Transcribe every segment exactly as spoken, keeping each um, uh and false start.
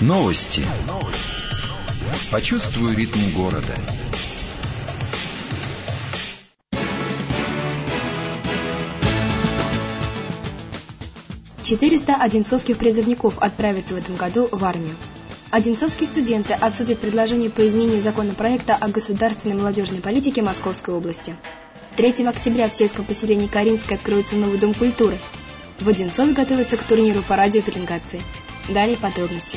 Новости. Почувствуй ритм города. четыреста одинцовских призывников отправятся в этом году в армию. Одинцовские студенты обсудят предложение по изменению законопроекта о государственной молодежной политике Московской области. третьего октября в сельском поселении Каринское откроется новый дом культуры. В Одинцове готовятся к турниру по радиопеленгации. Далее подробности.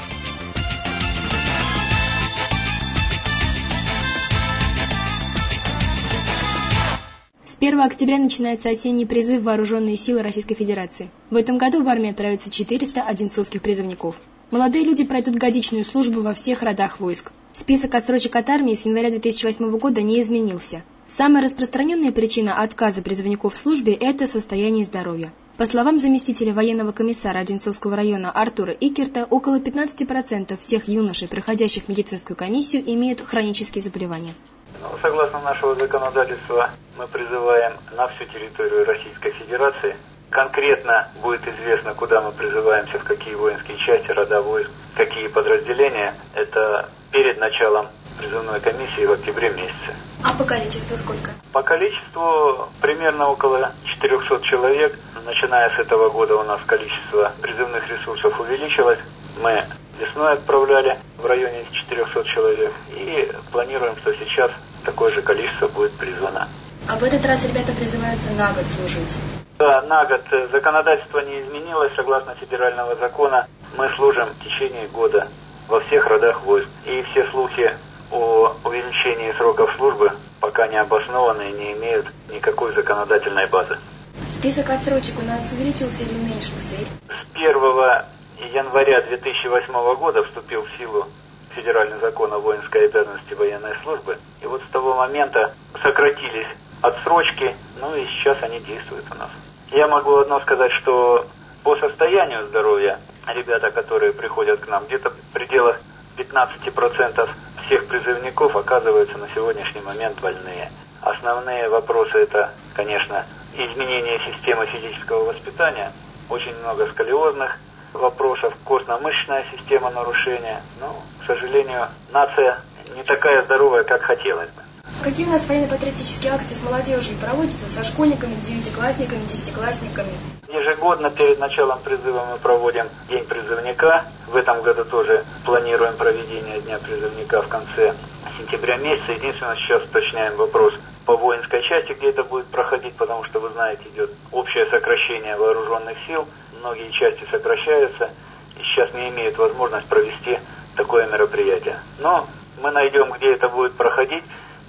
С первого октября начинается осенний призыв в Вооруженные силы Российской Федерации. В этом году в армию отправится четыреста одинцовских призывников. Молодые люди пройдут годичную службу во всех родах войск. Список отсрочек от армии с января две тысячи восьмого года не изменился. Самая распространенная причина отказа призывников в службе – это состояние здоровья. По словам заместителя военного комиссара Одинцовского района Артура Икерта, около пятнадцати процентов всех юношей, проходящих медицинскую комиссию, имеют хронические заболевания. Ну, согласно нашего законодательства, мы призываем на всю территорию Российской Федерации. Конкретно будет известно, куда мы призываемся, в какие воинские части, рода войск, какие подразделения. Это перед началом призывной комиссии в октябре месяце. А по количеству сколько? По количеству примерно около четырехсот человек. Начиная с этого года у нас количество призывных ресурсов увеличилось. Мы весной отправляли в районе четырехсот человек и планируем, что сейчас такое же количество будет призвано. А в этот раз ребята призываются на год служить? Да, на год. Законодательство не изменилось. Согласно федерального закона, мы служим в течение года во всех родах войск. И все слухи о увеличении сроков службы пока не обоснованы и не имеют никакой законодательной базы. Список отсрочек у нас увеличился или уменьшился? С первого января две тысячи восьмого года вступил в силу федеральный закон о воинской обязанности военной службы. И вот с того момента сократились отсрочки, ну и сейчас они действуют у нас. Я могу одно сказать, что по состоянию здоровья ребята, которые приходят к нам, где-то в пределах пятнадцати процентов всех призывников оказываются на сегодняшний момент больные. Основные вопросы это, конечно, изменение системы физического воспитания, очень много сколиозных вопросов, костно-мышечная система нарушения. Но, к сожалению, нация не такая здоровая, как хотелось бы. Какие у нас военно-патриотические акции с молодежью проводятся со школьниками, девятиклассниками, десятиклассниками? Ежегодно перед началом призыва мы проводим День призывника. В этом году тоже планируем проведение Дня призывника в конце сентября месяца. Единственное, сейчас уточняем вопрос по воинской части, где это будет проходить, потому что, вы знаете, идет общее сокращение вооруженных сил. Многие части сокращаются и сейчас не имеют возможность провести такое мероприятие. Но мы найдем, где это будет проходить.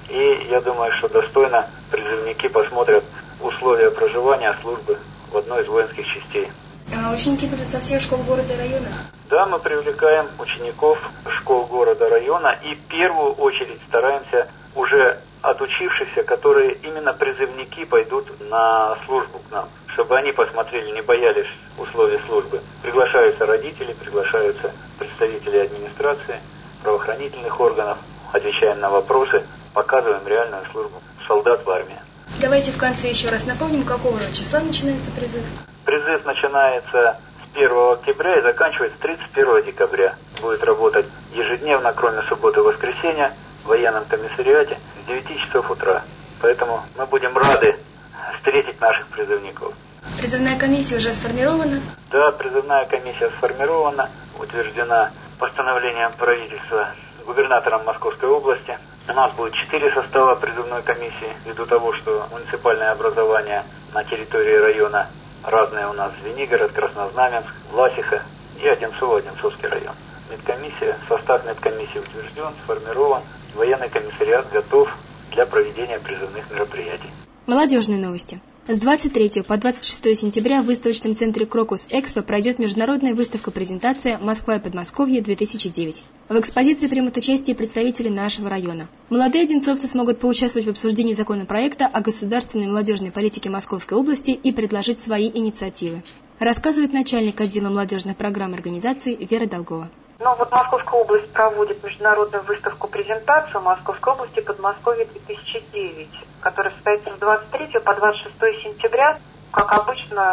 И я думаю, что достойно призывники посмотрят условия проживания службы в одной из воинских частей. А ученики будут со всех школ города и района? Да, мы привлекаем учеников школ города, района и в первую очередь стараемся уже отучившихся, которые именно призывники, пойдут на службу к нам, чтобы они посмотрели, не боялись условий службы. Приглашаются родители, приглашаются представители администрации, правоохранительных органов, отвечаем на вопросы, показываем реальную службу солдат в армии. Давайте в конце еще раз напомним, какого же числа начинается призыв. Призыв начинается с первого октября и заканчивается тридцать первого декабря. Будет работать ежедневно, кроме субботы и воскресенья, в военном комиссариате с девяти часов утра. Поэтому мы будем рады встретить наших призывников. Призывная комиссия уже сформирована? Да, призывная комиссия сформирована, утверждена постановлением правительства губернатором Московской области. У нас будет четыре состава призывной комиссии, ввиду того, что муниципальное образование на территории района разные у нас: Звенигород, Краснознаменск, Власиха и Одинцово-Одинцовский район. Медкомиссия, состав медкомиссии утвержден, сформирован, военный комиссариат готов для проведения призывных мероприятий. Молодежные новости. С двадцать третьего по двадцать шестое сентября в выставочном центре Крокус Экспо пройдет международная выставка-презентация «Москва и Подмосковье-две тысячи девять». В экспозиции примут участие представители нашего района. Молодые одинцовцы смогут поучаствовать в обсуждении законопроекта о государственной молодежной политике Московской области и предложить свои инициативы. Рассказывает начальник отдела молодежных программ и организаций Вера Долгова. Ну вот Московская область проводит международную выставку-презентацию Московской области Подмосковье-две тысячи девять, которая состоится с двадцать третьего по двадцать шестое сентября. Как обычно,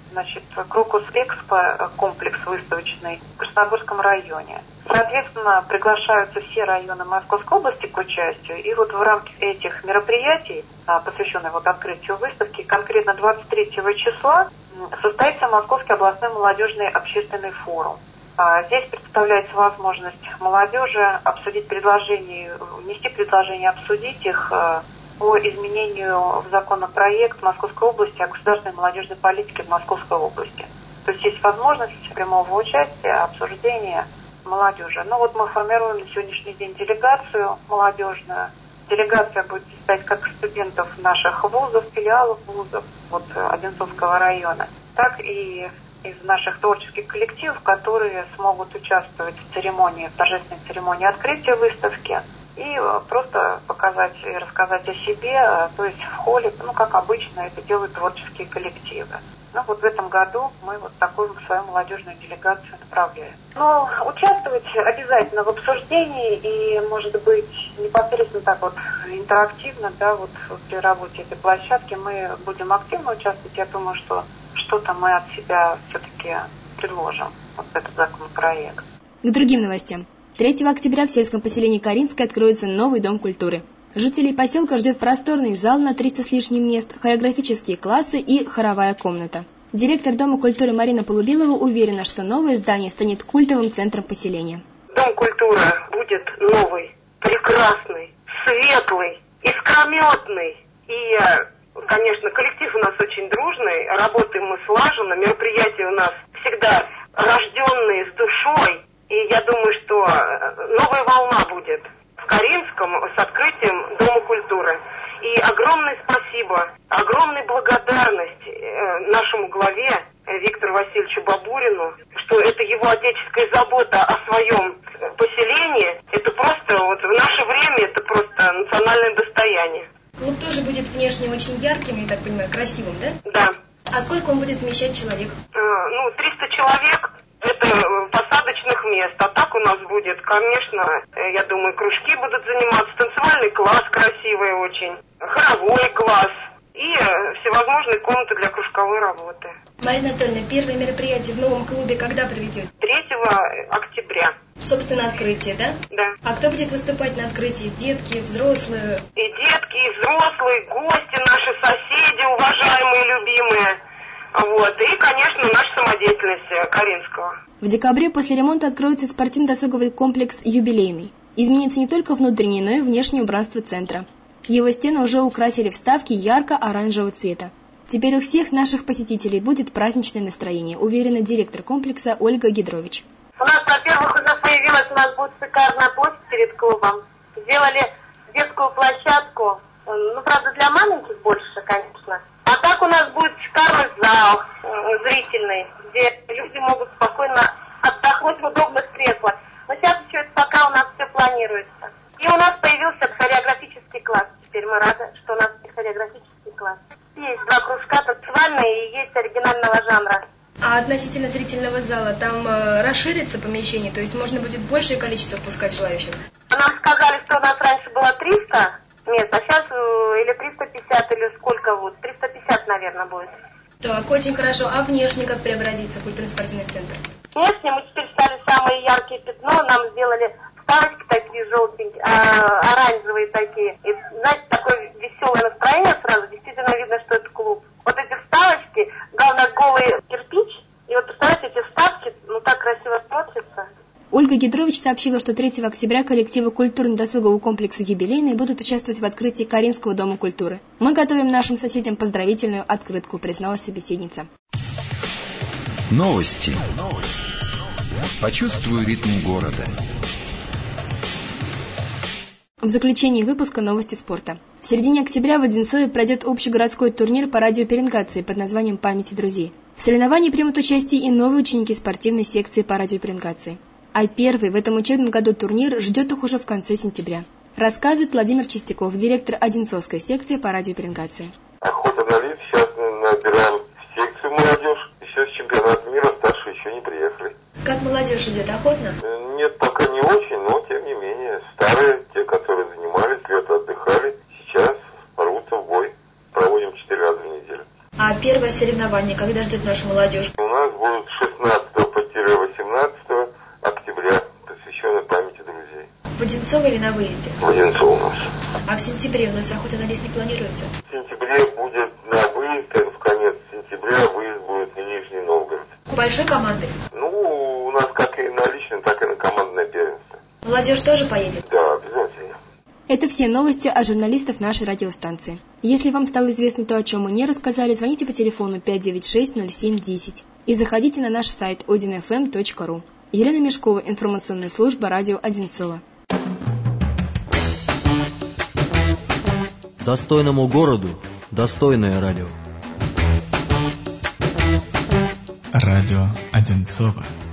значит, Крокус Экспо, комплекс выставочный в Красногорском районе. Соответственно, приглашаются все районы Московской области к участию. И вот в рамках этих мероприятий, посвященных вот открытию выставки, конкретно двадцать третьего числа состоится Московский областной молодежный общественный форум. Здесь представляется возможность молодежи обсудить предложения, внести предложения, обсудить их по изменению в законопроект Московской области о государственной молодежной политике в Московской области. То есть есть возможность прямого участия, обсуждения молодежи. Ну вот мы формируем на сегодняшний день делегацию молодежную. Делегация будет состоять как студентов наших вузов, филиалов вузов, вот Одинцовского района, так и из наших творческих коллективов, которые смогут участвовать в церемонии, в торжественной церемонии открытия выставки и просто показать и рассказать о себе, то есть в холле, ну как обычно это делают творческие коллективы. Ну вот в этом году мы вот такую свою молодежную делегацию направляем. Но участвовать обязательно в обсуждении и, может быть, непосредственно так вот интерактивно, да, вот при работе этой площадки мы будем активно участвовать. Я думаю, что что-то мы от себя все-таки предложим, вот этот законопроект. К другим новостям. третьего октября в сельском поселении Каринское откроется новый дом культуры. Жителей поселка ждет просторный зал на триста с лишним мест, хореографические классы и хоровая комната. Директор Дома культуры Марина Полубилова уверена, что новое здание станет культовым центром поселения. Дом культуры будет новый, прекрасный, светлый, искрометный. И, конечно, коллектив у нас очень дружный, работаем мы слаженно, мероприятия у нас всегда рожденные с душой. И я думаю, что новая волна будет в Каринском с открытием Дома культуры. И огромное спасибо, огромная благодарность нашему главе Виктору Васильевичу Бабурину, что это его отеческая забота о своем поселении. Это просто, вот в наше время, это просто национальное достояние. Клуб тоже будет внешне очень ярким, я так понимаю, красивым, да? Да. А сколько он будет вмещать человек? Ну, триста человек. Это посадочных мест. А так у нас будет, конечно, я думаю, кружки будут заниматься, танцевальный класс красивый очень, хоровой класс и всевозможные комнаты для кружковой работы. Марина Анатольевна, первое мероприятие в новом клубе когда проведет? третьего октября. Собственно, открытие, да? Да. А кто будет выступать на открытии? Детки, взрослые? И детки, и взрослые, гости, наши соседи, уважаемые, любимые. Вот. И, конечно, наша самодеятельность Каринского. В декабре после ремонта откроется спортивно-досуговый комплекс «Юбилейный». Изменится не только внутреннее, но и внешнее убранство центра. Его стены уже украсили вставки ярко-оранжевого цвета. Теперь у всех наших посетителей будет праздничное настроение, уверена директор комплекса Ольга Гидрович. У нас, во-первых, уже появилась, у нас будет шикарная площадь перед клубом. Сделали детскую площадку, ну, правда, для маленьких больше, конечно. А так у нас будет шикарный зал э, зрительный, где люди могут спокойно отдохнуть в удобных креслах. Но сейчас еще это пока у нас все планируется. И у нас появился хореографический класс. Теперь мы рады, что у нас есть хореографический класс. Есть два кружка, танцевальные и есть оригинального жанра. А относительно зрительного зала, там э, расширится помещение, то есть можно будет большее количество пускать желающих? Нам сказали, что у нас раньше было триста мест, а сейчас или триста пятьдесят, или сколько вот, триста пятьдесят, наверное, будет. Так, очень хорошо. А внешне как преобразится культурно-спортивный центр? Внешне мы теперь стали самые яркие пятно, нам сделали вставочки такие желтенькие, а, оранжевые такие. И, знаете, такое веселое настроение сразу, действительно видно, что это клуб. Вот эти вставочки, главное, голый кирпич, и вот, представляете, эти вставки, ну, так красиво смотрятся. Ольга Гидрович сообщила, что третьего октября коллективы культурно-досугового комплекса «Юбилейный» будут участвовать в открытии Каринского дома культуры. Мы готовим нашим соседям поздравительную открытку, призналась собеседница. Новости. Почувствуй ритм города. В заключении выпуска новости спорта. В середине октября в Одинцове пройдет общегородской турнир по радиопеленгации под названием «Памяти друзей». В соревновании примут участие и новые ученики спортивной секции по радиопеленгации. А первый в этом учебном году турнир ждет их уже в конце сентября. Рассказывает Владимир Чистяков, директор Одинцовской секции по радиопеленгации. Охота на лид, сейчас набираем в секцию молодежь. Еще с чемпионата мира старшие еще не приехали. Как молодежь идет, охотно? Нет, пока не очень, но тем не менее. Старые, те, которые занимались, лето отдыхали, сейчас рвутся в бой. Проводим четыре раза в неделю. А первый первое соревнование, когда ждет нашу молодежь? У нас будет шестнадцатого по восемнадцатого октября, посвященное памяти друзей. В Одинцово или на выезде? В Одинцово у нас. А в сентябре у нас охота на лес не планируется? В сентябре будет на выезд, в конец сентября выезд будет в Нижний Новгород. Большой командой? Ну, у нас как и на личном, так и на командное первенство. Молодежь тоже поедет? Да, обязательно. Это все новости от журналистов нашей радиостанции. Если вам стало известно то, о чем мы не рассказали, звоните по телефону пять девять шесть ноль семь десять и заходите на наш сайт один эф эм точка ру. Елена Мешкова, информационная служба радио Одинцово. Достойному городу достойное радио. Радио Одинцово.